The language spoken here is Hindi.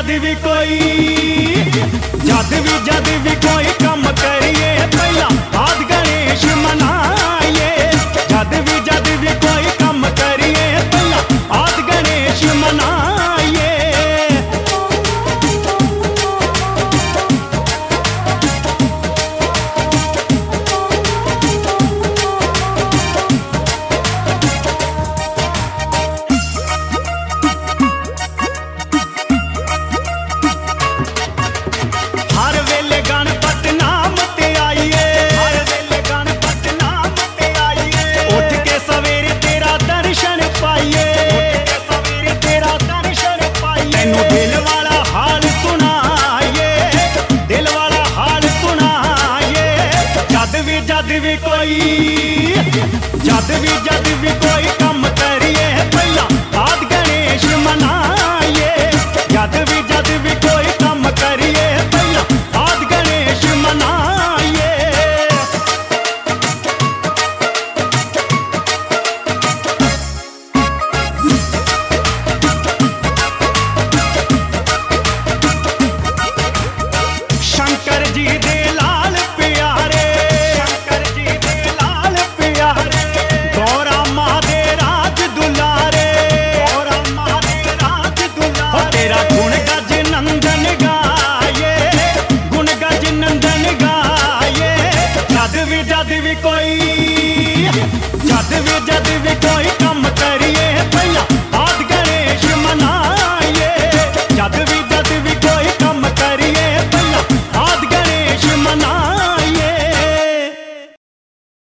जद भी कोई कम करिए पहला आद गणेश मनाइए। जद भी कोई कम करिए पहला आद गणेश मनाइए। जद भी कोई कम करिए पहला आद गणेश मनाइए। जद भी कोई कम करिए पहला आद गणेश मनाइए। शंकर जी दे लाल प्यारे, शंकर जी दे लाल प्यारे, गौरा माँ दे राज दुलारे, गौरा माँ दे राज दुलारे। तेरा गुण गज नंदन गाये, गुण गज नंदन गाये। जद भी कोई